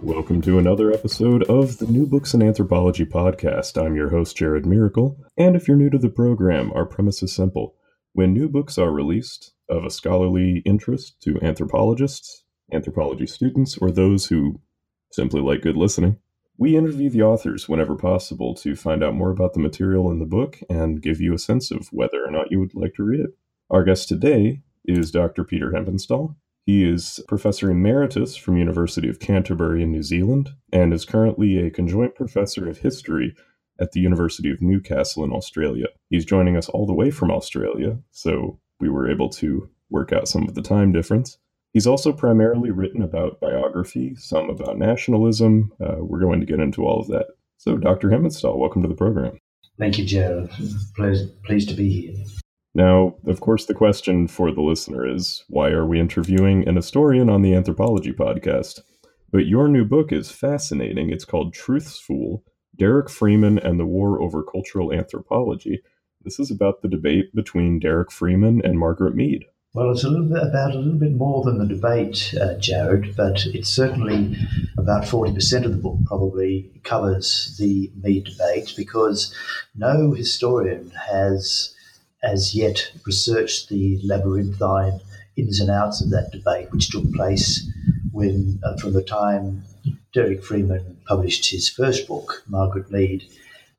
Welcome to another episode of the New Books in Anthropology podcast. I'm your host, Jared Miracle, and if you're new to the program, our premise is simple. When new books are released of a scholarly interest to anthropologists, anthropology students, or those who simply like good listening, we interview the authors whenever possible to find out more about the material in the book and give you a sense of whether or not you would like to read it. Our guest today is Dr. Peter Heppenstall. He is Professor Emeritus from University of Canterbury in New Zealand and is currently a conjoint professor of history at the University of Newcastle in Australia. He's joining us all the way from Australia, so we were able to work out some of the time difference. He's also primarily written about biography, some about nationalism. We're going to get into all of that. So, Dr. Heppenstall, welcome to the program. Thank you, Jared. Pleased to be here. Now, of course, the question for the listener is, why are we interviewing an historian on the Anthropology podcast? But your new book is fascinating. It's called Truth's Fool, Derek Freeman and the War Over Cultural Anthropology. This is about the debate between Derek Freeman and Margaret Mead. Well, it's a little bit more than the debate, Jared, but it's certainly about 40% of the book probably covers the Mead debate, because no historian has as yet researched the labyrinthine ins and outs of that debate, which took place when, from the time Derek Freeman published his first book, Margaret Mead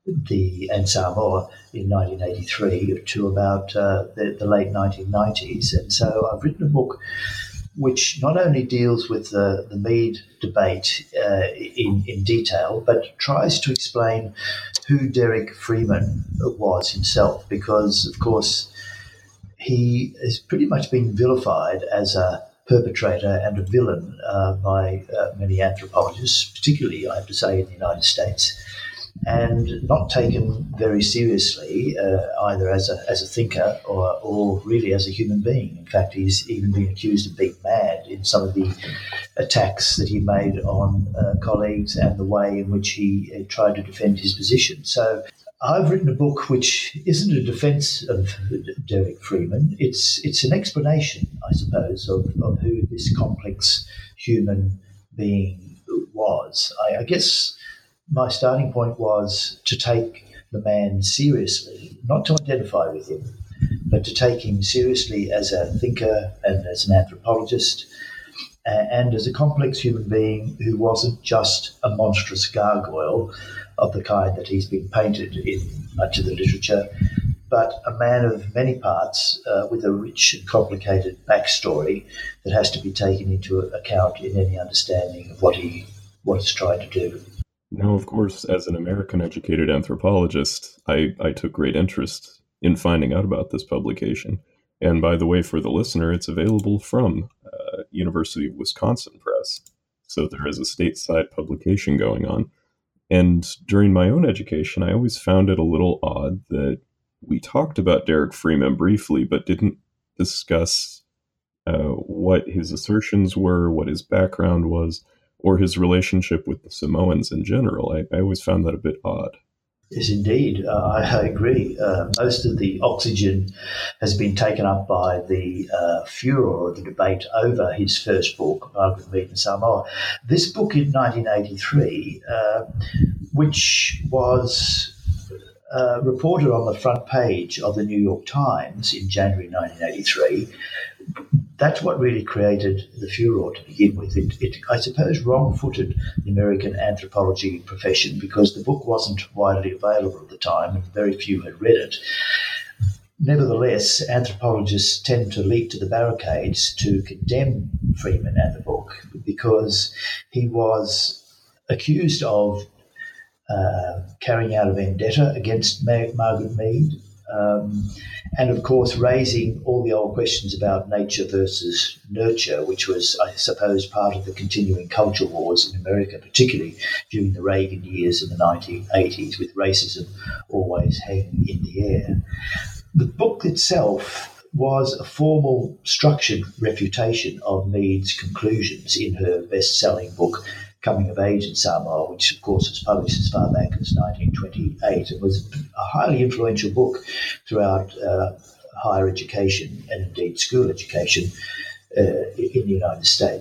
and Samoa, in 1983 to about the late 1990s. And so I've written a book which not only deals with the Mead debate in detail, but tries to explain who Derek Freeman was himself, because, of course, he has pretty much been vilified as a perpetrator and a villain by many anthropologists, particularly, I have to say, in the United States, and not taken very seriously either as a thinker or really as a human being. In fact, he's even been accused of being mad in some of the attacks that he made on colleagues and the way in which he tried to defend his position. So I've written a book which isn't a defense of Derek Freeman. It's an explanation, I suppose, of who this complex human being was. I guess my starting point was to take the man seriously, not to identify with him, but to take him seriously as a thinker and as an anthropologist and as a complex human being who wasn't just a monstrous gargoyle of the kind that he's been painted in much of the literature, but a man of many parts with a rich and complicated backstory that has to be taken into account in any understanding of what he's trying to do. Now, of course, as an American-educated anthropologist, I took great interest in finding out about this publication. And by the way, for the listener, it's available from University of Wisconsin Press. So there is a stateside publication going on. And during my own education, I always found it a little odd that we talked about Derek Freeman briefly, but didn't discuss what his assertions were, what his background was, or his relationship with the Samoans in general. I always found that a bit odd. Yes, indeed. I agree. Most of the oxygen has been taken up by the furor of the debate over his first book, Margaret Mead and Samoa. This book in 1983, which was reported on the front page of the New York Times in January 1983, that's what really created the furor to begin with. It I suppose, wrong-footed the American anthropology profession, because the book wasn't widely available at the time and very few had read it. Nevertheless, anthropologists tend to leap to the barricades to condemn Freeman and the book because he was accused of carrying out a vendetta against Margaret Mead, and of course raising all the old questions about nature versus nurture, which was, I suppose, part of the continuing culture wars in America, particularly during the Reagan years in the 1980s, with racism always hanging in the air. The book itself was a formal, structured refutation of Mead's conclusions in her best-selling book, Coming of Age in Samoa, which of course was published as far back as 1928. It was a highly influential book throughout higher education and indeed school education in the United States.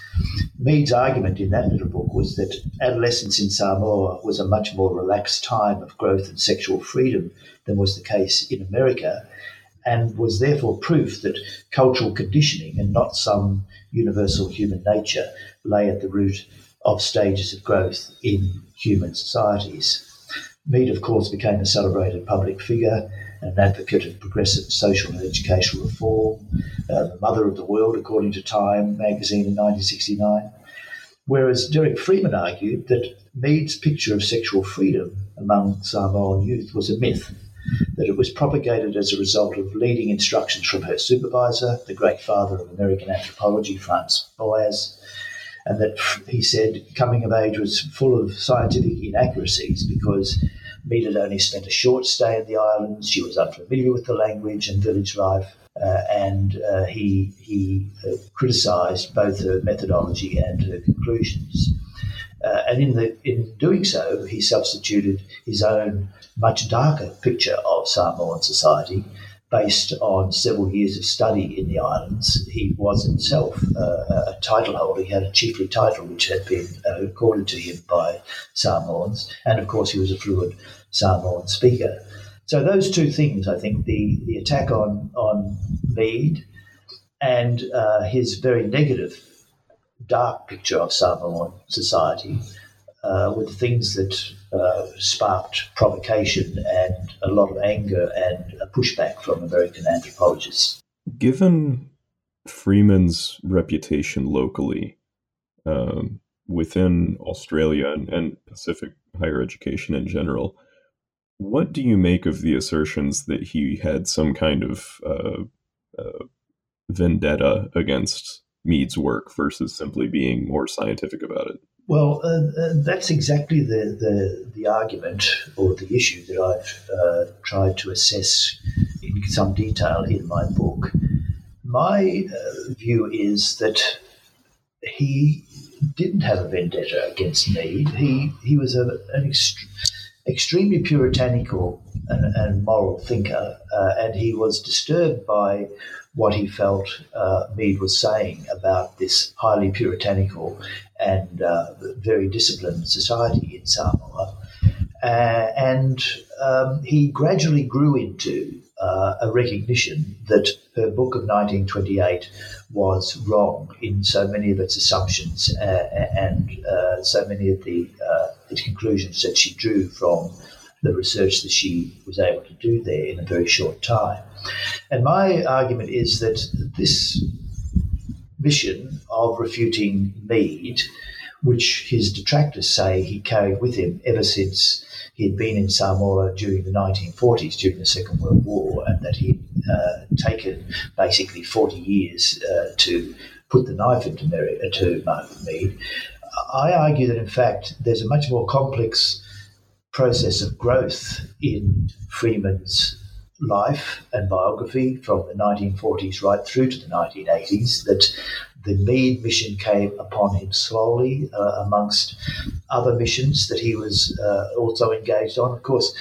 Mead's argument in that little book was that adolescence in Samoa was a much more relaxed time of growth and sexual freedom than was the case in America, and was therefore proof that cultural conditioning and not some universal human nature lay at the root of stages of growth in human societies. Mead, of course, became a celebrated public figure, an advocate of progressive social and educational reform, the mother of the world, according to Time magazine in 1969. Whereas Derek Freeman argued that Mead's picture of sexual freedom among Samoan youth was a myth, that it was propagated as a result of leading instructions from her supervisor, the great father of American anthropology, Franz Boas, and that, he said, coming of age was full of scientific inaccuracies because Mead had only spent a short stay in the islands. She was unfamiliar with the language and village life, and he criticised both her methodology and her conclusions. And in doing so, he substituted his own much darker picture of Samoan society based on several years of study in the islands. He was himself a title holder. He had a chiefly title which had been accorded to him by Samoans, and of course he was a fluent Samoan speaker. So those two things, I think, the attack on Mead and his very negative, dark picture of Samoan society were the things that sparked provocation and a lot of anger and a pushback from American anthropologists. Given Freeman's reputation locally within Australia and Pacific higher education in general, what do you make of the assertions that he had some kind of vendetta against Mead's work versus simply being more scientific about it? Well, that's exactly the argument or the issue that I've tried to assess in some detail in my book. My view is that he didn't have a vendetta against Mead. He was an extremely puritanical and moral thinker, and he was disturbed by what he felt Mead was saying about this highly puritanical and very disciplined society in Samoa. And he gradually grew into a recognition that her book of 1928 was wrong in so many of its assumptions and so many of the conclusions that she drew from the research that she was able to do there in a very short time. And my argument is that this mission of refuting Mead, which his detractors say he carried with him ever since he had been in Samoa during the 1940s, during the Second World War, and that he'd taken basically 40 years to put the knife into Mead. I argue that, in fact, there's a much more complex process of growth in Freeman's life and biography from the 1940s right through to the 1980s, that the Mead mission came upon him slowly amongst other missions that he was also engaged on. Of course,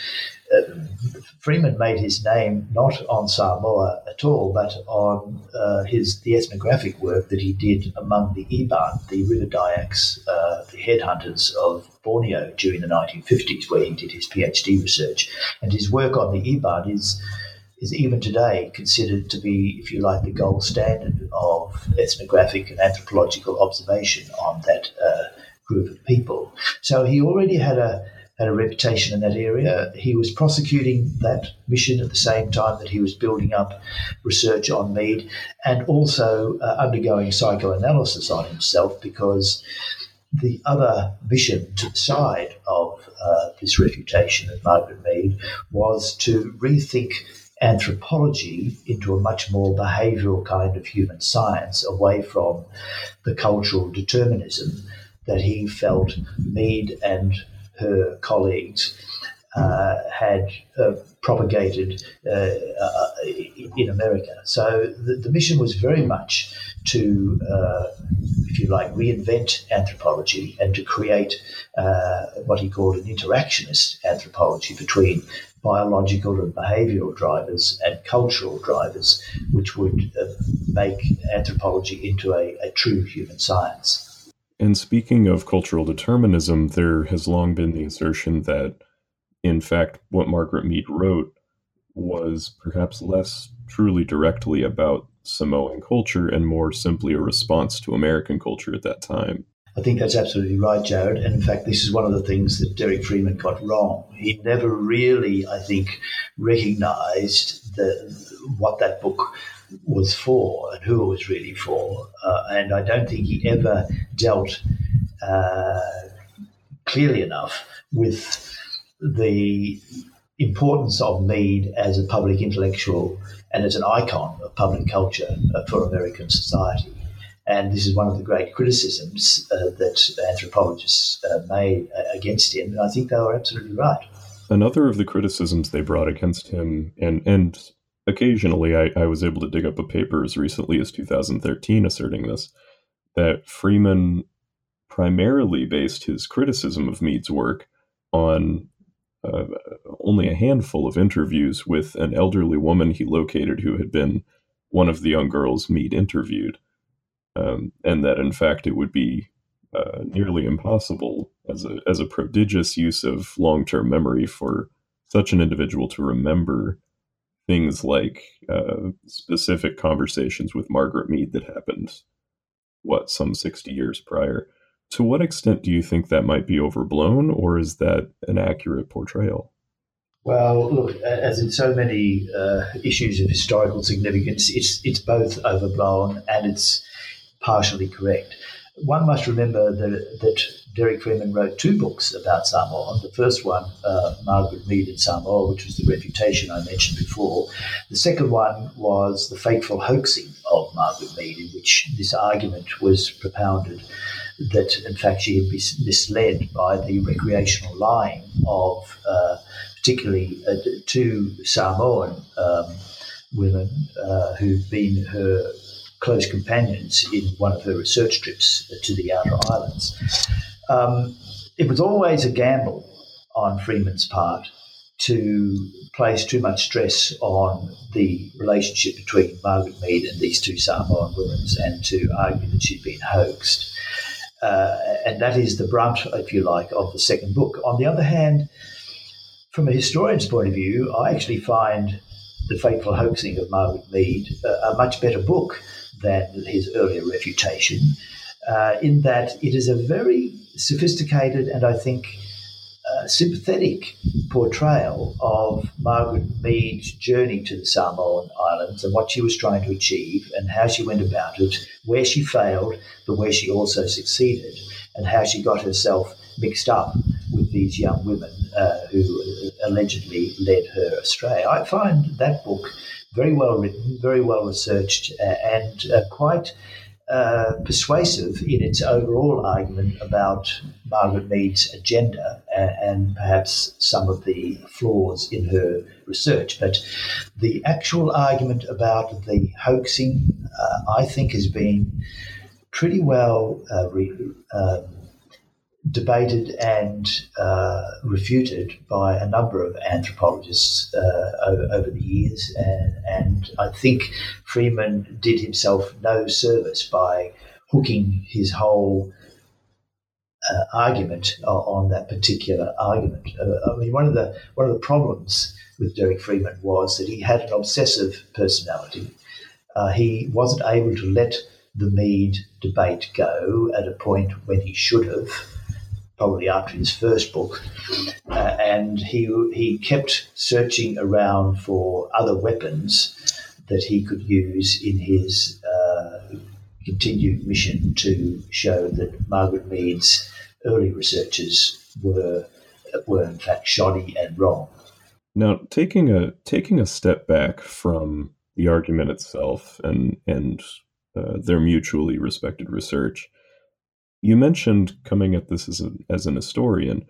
Freeman made his name not on Samoa at all, but on the ethnographic work that he did among the Iban, the River Dyaks, the headhunters of Borneo during the 1950s, where he did his PhD research. And his work on the Iban is even today considered to be, if you like, the gold standard of ethnographic and anthropological observation on that group of people. So he already had a reputation in that area. He was prosecuting that mission at the same time that he was building up research on Mead, and also undergoing psychoanalysis on himself, because the other mission to the side of this refutation of Margaret Mead was to rethink anthropology into a much more behavioural kind of human science, away from the cultural determinism that he felt Mead and her colleagues had propagated in America. So the mission was very much to, if you like, reinvent anthropology and to create what he called an interactionist anthropology between biological and behavioural drivers and cultural drivers, which would make anthropology into a true human science. And speaking of cultural determinism, there has long been the assertion that, in fact, what Margaret Mead wrote was perhaps less truly directly about Samoan culture and more simply a response to American culture at that time. I think that's absolutely right, Jared. And in fact, this is one of the things that Derek Freeman got wrong. He never really, I think, recognised what that book was for and who it was really for. And I don't think he ever dealt clearly enough with the importance of Mead as a public intellectual and as an icon of public culture for American society. And this is one of the great criticisms that anthropologists made against him. And I think they were absolutely right. Another of the criticisms they brought against him, and occasionally I was able to dig up a paper as recently as 2013 asserting this, that Freeman primarily based his criticism of Mead's work on only a handful of interviews with an elderly woman he located who had been one of the young girls Mead interviewed. And that, in fact, it would be nearly impossible as a prodigious use of long-term memory for such an individual to remember things like specific conversations with Margaret Mead that happened, some 60 years prior. To what extent do you think that might be overblown, or is that an accurate portrayal? Well, look, as in so many issues of historical significance, it's both overblown and it's partially correct. One must remember that Derek Freeman wrote two books about Samoa. The first one, Margaret Mead in Samoa, which was The Refutation I mentioned before. The second one was The Fateful Hoaxing of Margaret Mead, in which this argument was propounded that, in fact, she had been misled by the recreational lying of particularly two Samoan women who'd been her close companions in one of her research trips to the outer islands. It was always a gamble on Freeman's part to place too much stress on the relationship between Margaret Mead and these two Samoan women and to argue that she'd been hoaxed. And that is the brunt, if you like, of the second book. On the other hand, from a historian's point of view, I actually find The Fateful Hoaxing of Margaret Mead a much better book than his earlier Refutation, in that it is a very sophisticated and I think sympathetic portrayal of Margaret Mead's journey to the Samoan Islands and what she was trying to achieve and how she went about it, where she failed, but where she also succeeded, and how she got herself mixed up with these young women who allegedly led her astray. I find that book very well written, very well researched, and quite persuasive in its overall argument about Margaret Mead's agenda and perhaps some of the flaws in her research. But the actual argument about the hoaxing, I think, has been pretty well debated and refuted by a number of anthropologists over the years, and I think Freeman did himself no service by hooking his whole argument on that particular argument. I mean, one of the problems with Derek Freeman was that he had an obsessive personality. He wasn't able to let the Mead debate go at a point when he should have, probably after his first book, and he kept searching around for other weapons that he could use in his continued mission to show that Margaret Mead's early researches were in fact shoddy and wrong. Now, taking a step back from the argument itself and their mutually respected research, you mentioned coming at this as an historian.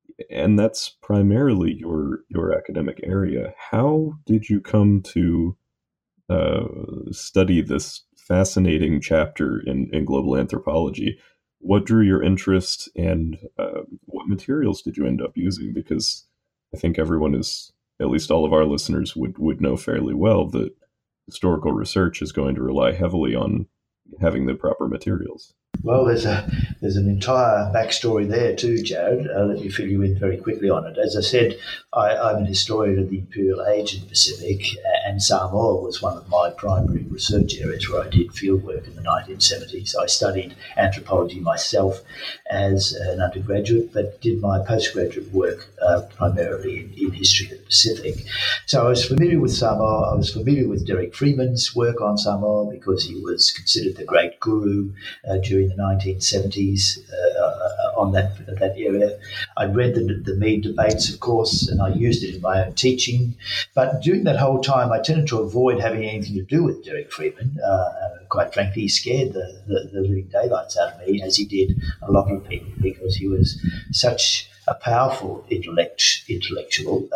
and that's primarily your academic area. How did you come to study this fascinating chapter in global anthropology? What drew your interest, and what materials did you end up using? Because I think everyone is, at least all of our listeners would know fairly well that historical research is going to rely heavily on having the proper materials. Well, there's an entire backstory there too, Jared. Let me fill you in very quickly on it. As I said, I'm an historian of the Imperial Age in the Pacific, and Samoa was one of my primary research areas where I did fieldwork in the 1970s. I studied anthropology myself as an undergraduate, but did my postgraduate work primarily in history of the Pacific. So I was familiar with Samoa. I was familiar with Derek Freeman's work on Samoa because he was considered the great guru during the 1970s on that area. I read the Meade debates, of course, and I used it in my own teaching. But during that whole time, I tended to avoid having anything to do with Derek Freeman. Quite frankly, he scared the living daylights out of me, as he did a lot of people, because he was such a powerful intellectual,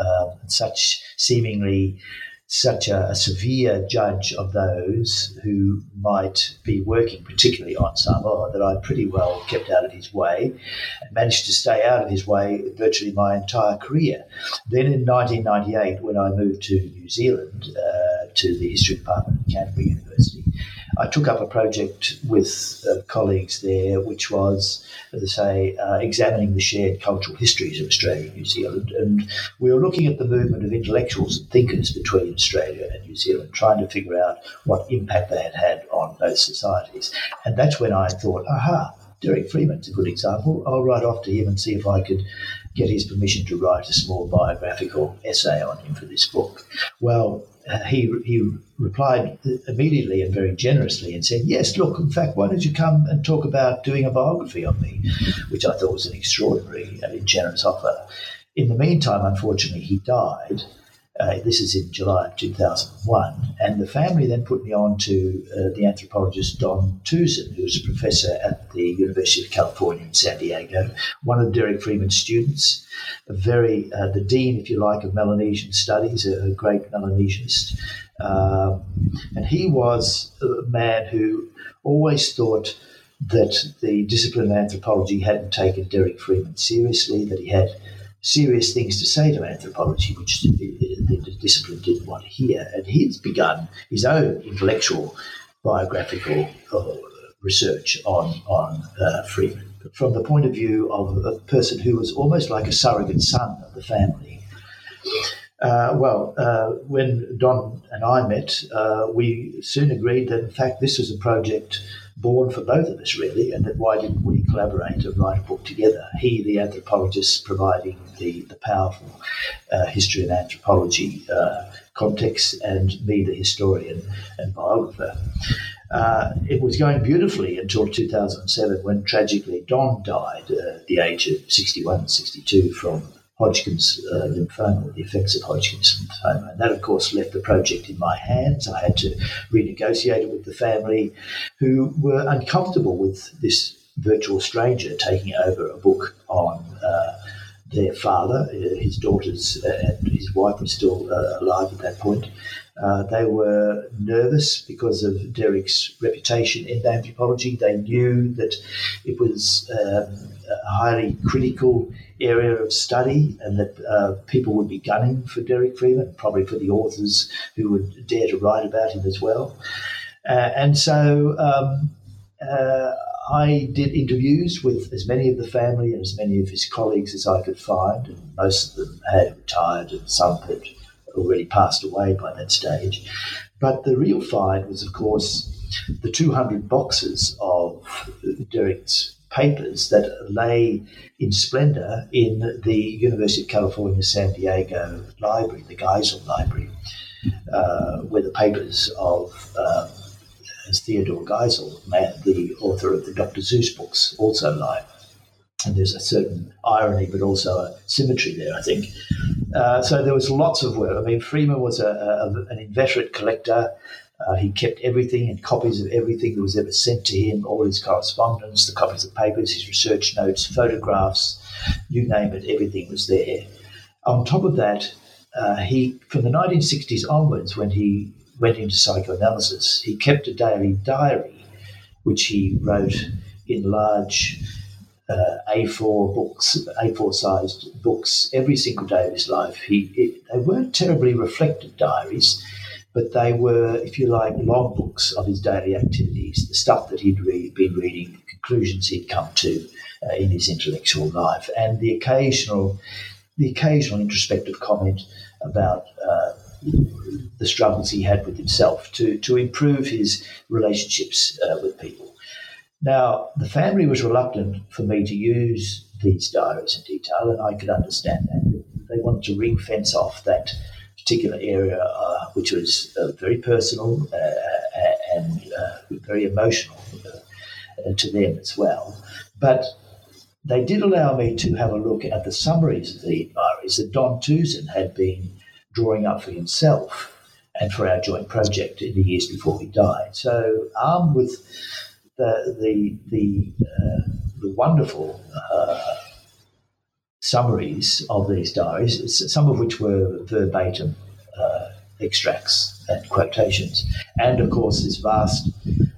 such a severe judge of those who might be working particularly on Samoa, that I pretty well kept out of his way and managed to stay out of his way virtually my entire career. Then in 1998, when I moved to New Zealand, to the History Department at Canterbury University, I took up a project with colleagues there, which was, as I say, examining the shared cultural histories of Australia and New Zealand. And we were looking at the movement of intellectuals and thinkers between Australia and New Zealand, trying to figure out what impact they had had on both societies. And that's when I thought, Derek Freeman's a good example. I'll write off to him and see if I could get his permission to write a small biographical essay on him for this book. Well, he replied immediately and very generously and said, yes, look, in fact, why don't you come and talk about doing a biography on me, which I thought was an extraordinary and generous offer. In the meantime, unfortunately, he died. This is in July of 2001, and the family then put me on to the anthropologist Don Tucson, who was a professor at the University of California in San Diego, one of Derek Freeman's students, the dean, if you like, of Melanesian studies, a great Melanesianist. And he was a man who always thought that the discipline of anthropology hadn't taken Derek Freeman seriously, that he had serious things to say to anthropology, which the discipline didn't want to hear. And he's begun his own intellectual biographical research on Freeman from the point of view of a person who was almost like a surrogate son of the family. When Don and I met, we soon agreed that, in fact, this was a project born for both of us, really, and that why didn't we collaborate and write a book together? He, the anthropologist, providing the powerful history of anthropology context, and me, the historian and biographer. It was going beautifully until 2007, when tragically Don died at the age of 61, 62 from Hodgkin's lymphoma, or the effects of Hodgkin's lymphoma. And that, of course, left the project in my hands. I had to renegotiate it with the family, who were uncomfortable with this virtual stranger taking over a book on their father. His daughters and his wife were still alive at that point. They were nervous because of Derek's reputation in anthropology. They knew that it was a highly critical area of study, and that people would be gunning for Derek Freeman, probably for the authors who would dare to write about him as well. So I did interviews with as many of the family and as many of his colleagues as I could find, and most of them had retired and some had already passed away by that stage. But the real find was, of course, the 200 boxes of Derek's papers that lay in splendour in the University of California, San Diego library, the Geisel Library, where the papers of Theodore Geisel, the author of the Dr. Seuss books, also lie. And there's a certain irony, but also a symmetry there, I think. So there was lots of work. I mean, Freeman was an inveterate collector. He kept everything and copies of everything that was ever sent to him, all his correspondence, the copies of papers, his research notes, photographs, you name it, everything was there. On top of that, he, from the 1960s onwards, when he went into psychoanalysis, he kept a daily diary, which he wrote in large A4 books, A4-sized books, every single day of his life. They weren't terribly reflective diaries, but they were, if you like, logbooks of his daily activities, the stuff that he'd been reading, the conclusions he'd come to in his intellectual life, and the occasional introspective comment about the struggles he had with himself to improve his relationships with people. Now, the family was reluctant for me to use these diaries in detail, and I could understand that. They wanted to ring fence off that particular area, which was very personal and very emotional to them as well. But they did allow me to have a look at the summaries of the diaries that Don Tucson had been drawing up for himself and for our joint project in the years before he died. So, armed with the wonderful summaries of these diaries, some of which were verbatim extracts and quotations, and of course this vast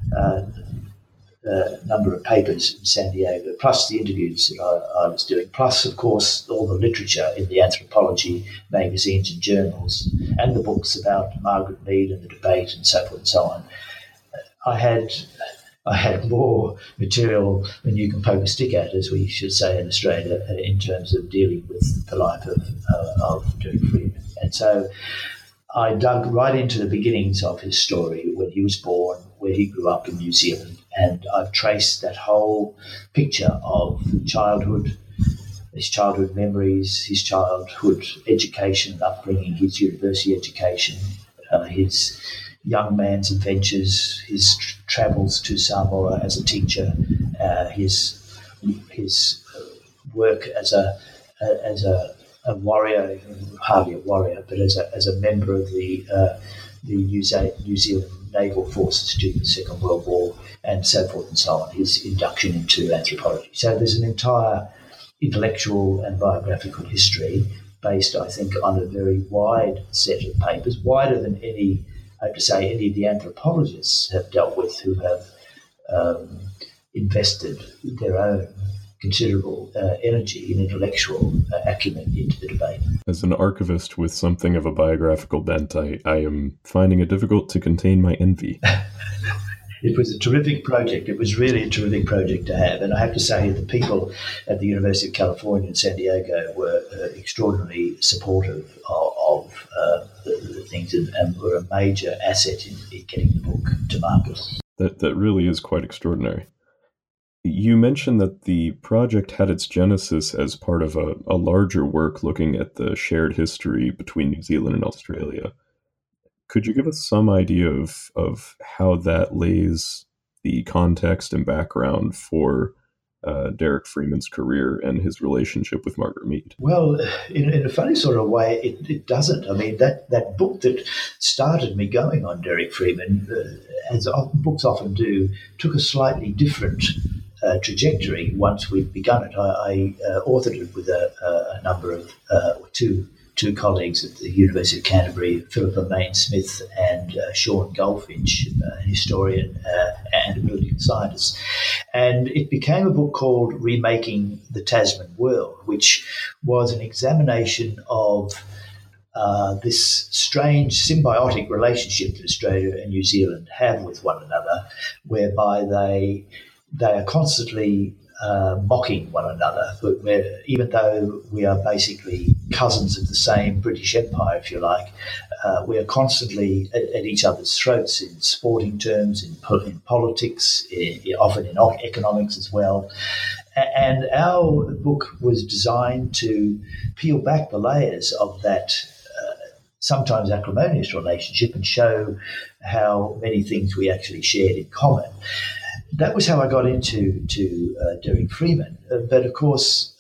number of papers in San Diego, plus the interviews that I was doing, plus, of course, all the literature in the anthropology magazines and journals, and the books about Margaret Mead and the debate and so forth and so on. I had more material than you can poke a stick at, as we should say in Australia, in terms of dealing with the life of Derek Freeman. And so I dug right into the beginnings of his story, when he was born, where he grew up in New Zealand, and I've traced that whole picture of childhood, his childhood memories, his childhood education and upbringing, his university education, his young man's adventures, his travels to Samoa as a teacher, his work as a warrior, hardly a warrior, but as a member of the New Zealand naval forces during the Second World War, and so forth and so on, his induction into anthropology. So there's an entire intellectual and biographical history based, I think, on a very wide set of papers, wider than any of the anthropologists have dealt with, who have invested their own considerable energy and intellectual acumen into the debate. As an archivist with something of a biographical bent, I am finding it difficult to contain my envy. It was a terrific project. It was really a terrific project to have. And I have to say, the people at the University of California in San Diego were extraordinarily supportive of the things, and were a major asset in getting the book to market. That really is quite extraordinary. You mentioned that the project had its genesis as part of a larger work looking at the shared history between New Zealand and Australia. Could you give us some idea of how that lays the context and background for Derek Freeman's career and his relationship with Margaret Mead? Well, in a funny sort of way, it doesn't. I mean, that book that started me going on Derek Freeman, as books often do, took a slightly different trajectory once we'd begun it. I authored it with a number of two colleagues at the University of Canterbury, Philippa Main-Smith and Sean Goldfinch, a historian and a political scientist. And it became a book called Remaking the Tasman World, which was an examination of this strange symbiotic relationship that Australia and New Zealand have with one another, whereby they are constantly mocking one another, even though we are basically cousins of the same British Empire, if you like. We are constantly at each other's throats in sporting terms, in politics, often in economics as well. And our book was designed to peel back the layers of that sometimes acrimonious relationship and show how many things we actually shared in common. That was how I got into Derek Freeman. But of course,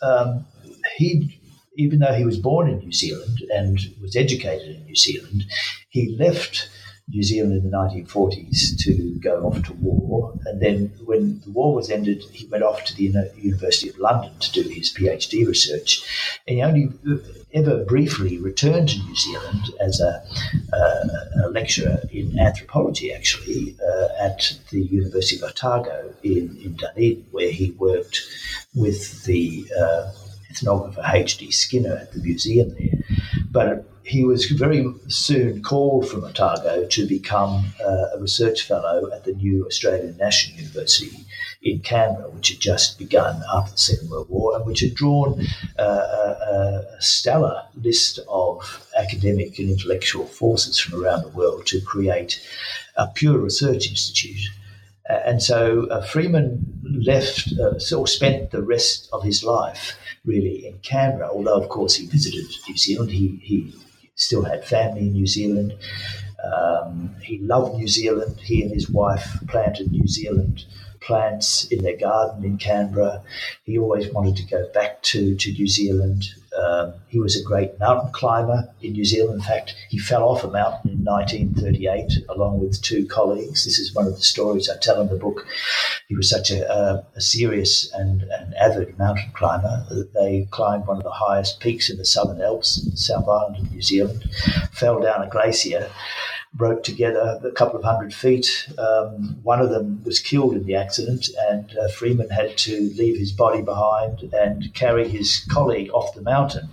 even though he was born in New Zealand and was educated in New Zealand, he left New Zealand in the 1940s to go off to war. And then when the war was ended, he went off to the University of London to do his PhD research. And he only ever briefly returned to New Zealand as a lecturer in anthropology, actually, at the University of Otago in Dunedin, where he worked with the ethnographer H.D. Skinner at the museum there. But he was very soon called from Otago to become a research fellow at the new Australian National University in Canberra, which had just begun after the Second World War and which had drawn a stellar list of academic and intellectual forces from around the world to create a pure research institute. And so Freeman left, or spent the rest of his life really in Canberra, although, of course, he visited New Zealand. He still had family in New Zealand. He loved New Zealand. He and his wife planted New Zealand plants in their garden in Canberra. He always wanted to go back to New Zealand. He was a great mountain climber in New Zealand. In fact, he fell off a mountain in 1938 along with two colleagues. This is one of the stories I tell in the book. He was such a serious and avid mountain climber that they climbed one of the highest peaks in the Southern Alps, in the South Island of New Zealand, fell down a glacier, broke together a couple of 100 feet. One of them was killed in the accident, and Freeman had to leave his body behind and carry his colleague off the mountain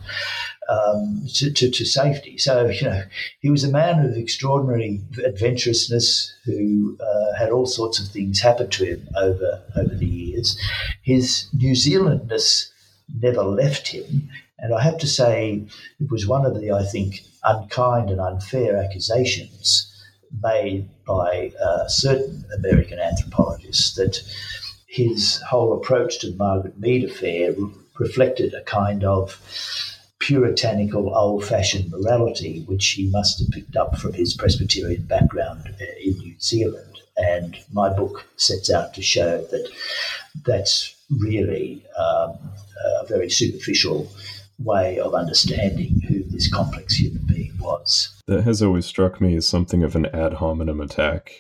to safety. So, he was a man of extraordinary adventurousness who had all sorts of things happen to him over the years. His New Zealandness never left him. And I have to say, it was one of the, I think, unkind and unfair accusations made by certain American anthropologists that his whole approach to the Margaret Mead affair reflected a kind of puritanical, old-fashioned morality, which he must have picked up from his Presbyterian background in New Zealand. And my book sets out to show that that's really a very superficial way of understanding who this complex human being was. That has always struck me as something of an ad hominem attack,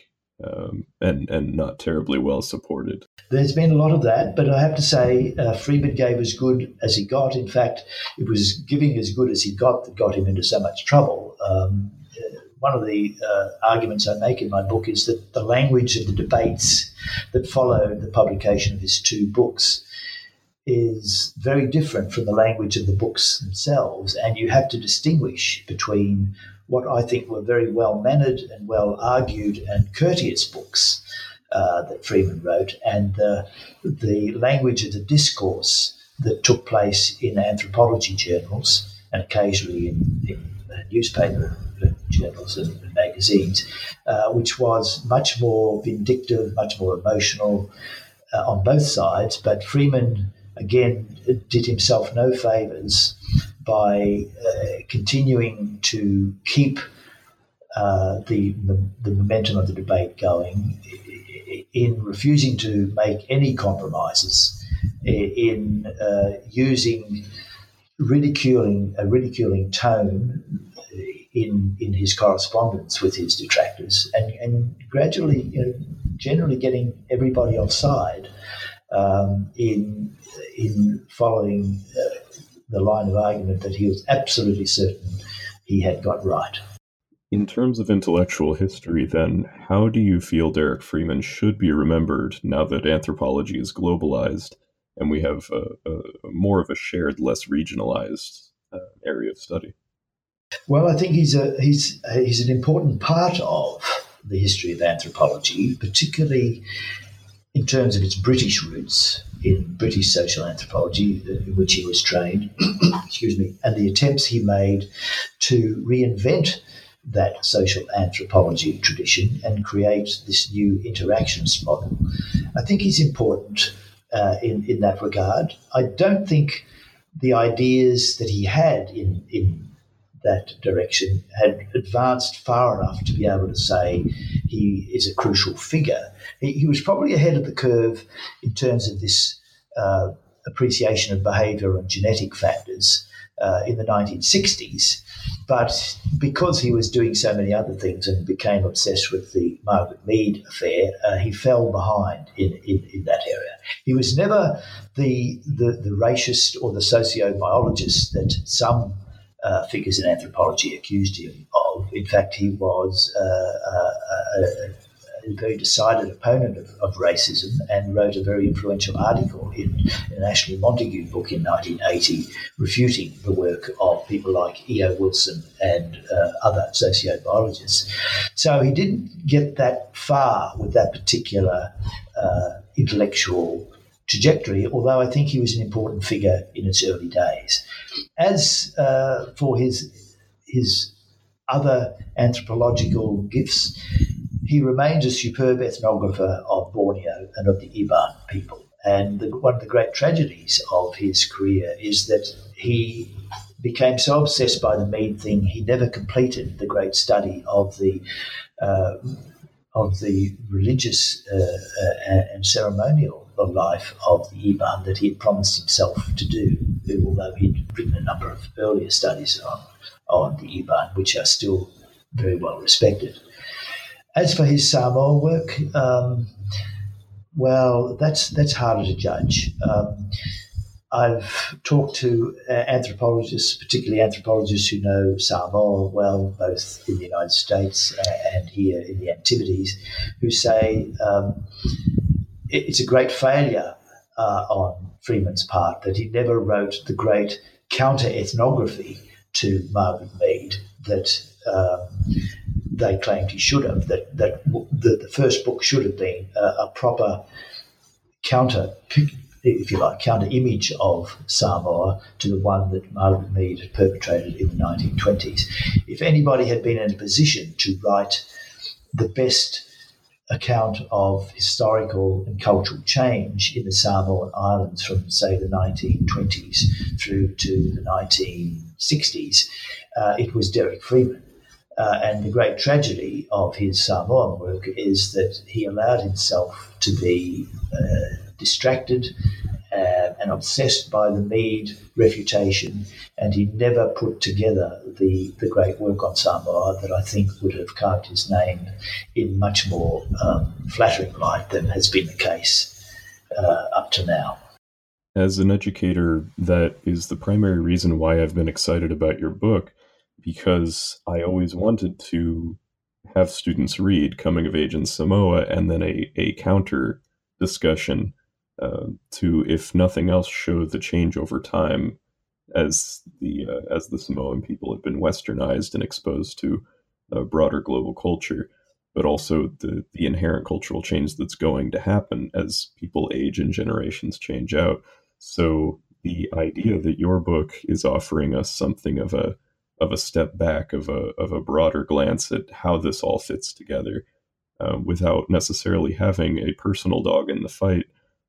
and not terribly well supported. There's been a lot of that, but I have to say Freeman gave as good as he got. In fact, it was giving as good as he got that got him into so much trouble. One of the arguments I make in my book is that the language of the debates that followed the publication of his two books is very different from the language of the books themselves, and you have to distinguish between what I think were very well-mannered and well-argued and courteous books that Freeman wrote, and the language of the discourse that took place in anthropology journals and occasionally in newspaper journals and magazines, which was much more vindictive, much more emotional on both sides. But Freeman, again, did himself no favours by continuing to keep the momentum of the debate going, in refusing to make any compromises, in using a ridiculing tone in his correspondence with his detractors, and gradually, generally getting everybody offside in following the line of argument that he was absolutely certain he had got right. In terms of intellectual history, then, how do you feel Derek Freeman should be remembered now that anthropology is globalized and we have more of a shared, less regionalized area of study? Well, I think he's an important part of the history of anthropology, particularly in terms of its British roots in British social anthropology, in which he was trained, and the attempts he made to reinvent that social anthropology tradition and create this new interactions model. I think he's important in that regard. I don't think the ideas that he had in that direction had advanced far enough to be able to say he is a crucial figure. He was probably ahead of the curve in terms of this appreciation of behaviour and genetic factors, in the 1960s. But because he was doing so many other things and became obsessed with the Margaret Mead affair, he fell behind in that area. He was never the racist or the sociobiologist that some figures in anthropology accused him of. In fact, he was a very decided opponent of racism and wrote a very influential article in an Ashley Montagu book in 1980 refuting the work of people like E.O. Wilson and other sociobiologists. So he didn't get that far with that particular intellectual trajectory, although I think he was an important figure in its early days. As for his other anthropological gifts, he remains a superb ethnographer of Borneo and of the Iban people. And one of the great tragedies of his career is that he became so obsessed by the Mead thing, he never completed the great study of the religious and ceremonial life of the Iban that he had promised himself to do, although he'd written a number of earlier studies on the Iban, which are still very well respected. As for his Samoa work, well, that's harder to judge. I've talked to anthropologists, particularly anthropologists who know Samoa well, both in the United States and here in the Antipodes, who say it's a great failure on Freeman's part that he never wrote the great counter-ethnography to Margaret Mead that they claimed he should have, that the first book should have been a proper counter, if you like, counter image of Samoa to the one that Margaret Mead had perpetrated in the 1920s. If anybody had been in a position to write the best account of historical and cultural change in the Samoan Islands from, say, the 1920s through to the 1960s, it was Derek Freeman. And the great tragedy of his Samoan work is that he allowed himself to be distracted and obsessed by the Mead refutation, and he never put together the great work on Samoa that I think would have carved his name in much more flattering light than has been the case up to now. As an educator, that is the primary reason why I've been excited about your book, because I always wanted to have students read Coming of Age in Samoa and then a counter discussion to, if nothing else, show the change over time as the Samoan people have been westernized and exposed to a broader global culture, but also the inherent cultural change that's going to happen as people age and generations change out. So the idea that your book is offering us something of a step back, of a broader glance at how this all fits together, without necessarily having a personal dog in the fight,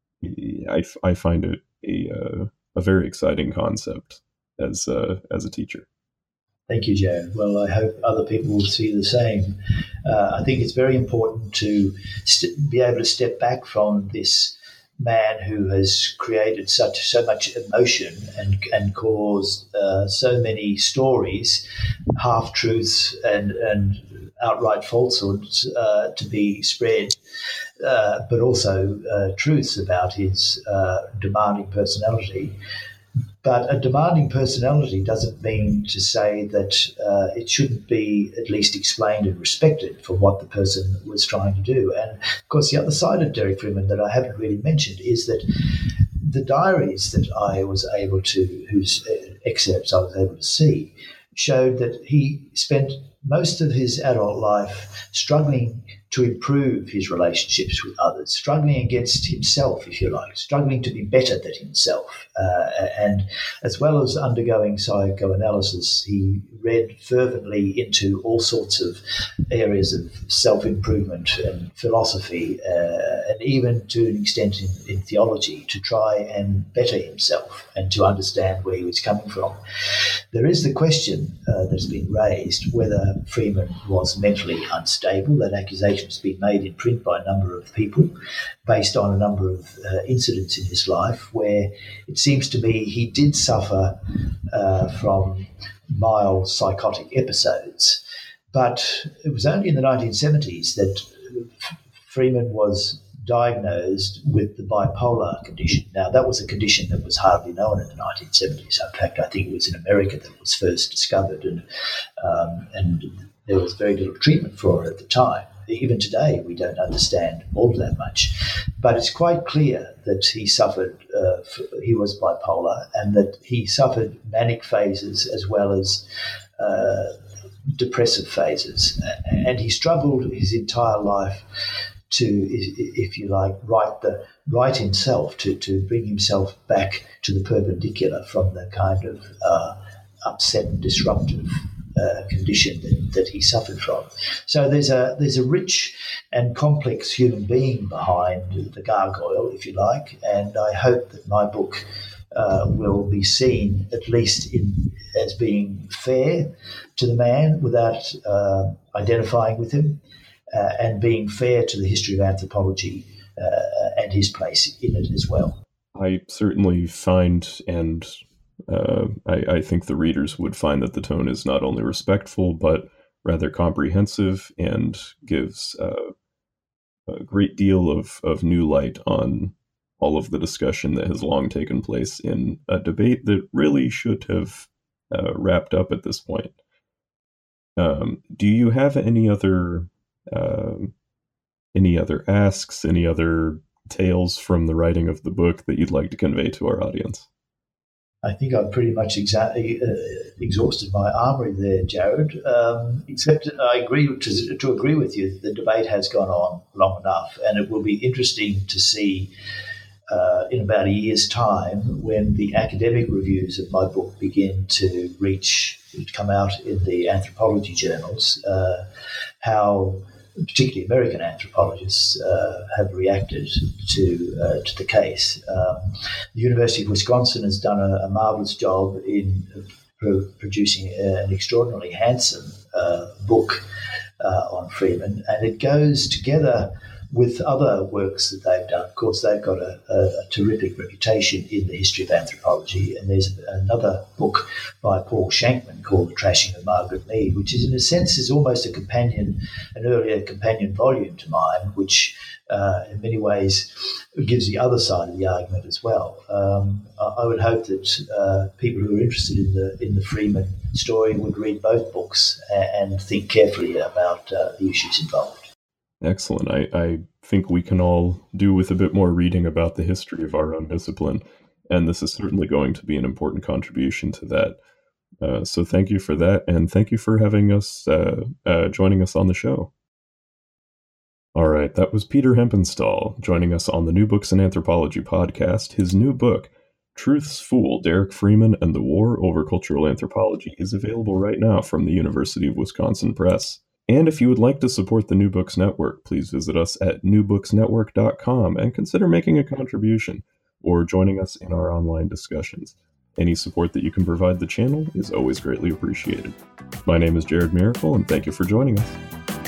I find it a very exciting concept as a teacher. Thank you, Jared. Well, I hope other people will see the same. I think it's very important to be able to step back from this man who has created so much emotion and caused so many stories, half-truths and outright falsehoods to be spread, but also truths about his demanding personality. But a demanding personality doesn't mean to say that it shouldn't be at least explained and respected for what the person was trying to do. And, of course, the other side of Derek Freeman that I haven't really mentioned is that the diaries that I was able to, whose excerpts I was able to see, showed that he spent most of his adult life struggling to improve his relationships with others, struggling against himself, if you like, struggling to be better than himself. And as well as undergoing psychoanalysis, he read fervently into all sorts of areas of self-improvement and philosophy, and even to an extent in theology, to try and better himself and to understand where he was coming from. There is the question that's been raised whether Freeman was mentally unstable. That accusation representation has been made in print by a number of people based on a number of incidents in his life where it seems to me he did suffer from mild psychotic episodes. But it was only in the 1970s that Freeman was diagnosed with the bipolar condition. Now, that was a condition that was hardly known in the 1970s. In fact, I think it was in America that it was first discovered, and there was very little treatment for it at the time. Even today, we don't understand all that much. But it's quite clear that he suffered, he was bipolar, and that he suffered manic phases as well as depressive phases. And he struggled his entire life to, if you like, right himself, to bring himself back to the perpendicular from the kind of upset and disruptive condition that he suffered from. So there's a rich and complex human being behind the gargoyle, if you like, and I hope that my book will be seen at least as being fair to the man without identifying with him, and being fair to the history of anthropology and his place in it as well. I certainly find, and I think the readers would find, that the tone is not only respectful, but rather comprehensive and gives a great deal of new light on all of the discussion that has long taken place in a debate that really should have wrapped up at this point. Do you have any other asks, any other tales from the writing of the book that you'd like to convey to our audience? I think I've pretty much exhausted my armory there, Jared, except that I agree to agree with you. The debate has gone on long enough, and it will be interesting to see in about a year's time, when the academic reviews of my book begin to come out in the anthropology journals, how particularly American anthropologists have reacted to the case. The University of Wisconsin has done a marvelous job in producing an extraordinarily handsome book on Freeman, and it goes together with other works that they've done. Of course, they've got a terrific reputation in the history of anthropology, and there's another book by Paul Shankman called The Trashing of Margaret Mead, which is, in a sense, is almost an earlier companion volume to mine, which in many ways gives the other side of the argument as well. I would hope that people who are interested in the Freeman story would read both books and think carefully about the issues involved. Excellent. I think we can all do with a bit more reading about the history of our own discipline, and this is certainly going to be an important contribution to that. So thank you for that, and thank you for having us, joining us on the show. All right, that was Peter Hempenstall joining us on the New Books in Anthropology podcast. His new book, Truth's Fool, Derek Freeman and the War Over Cultural Anthropology, is available right now from the University of Wisconsin Press. And if you would like to support the New Books Network, please visit us at newbooksnetwork.com and consider making a contribution or joining us in our online discussions. Any support that you can provide the channel is always greatly appreciated. My name is Jared Miracle, and thank you for joining us.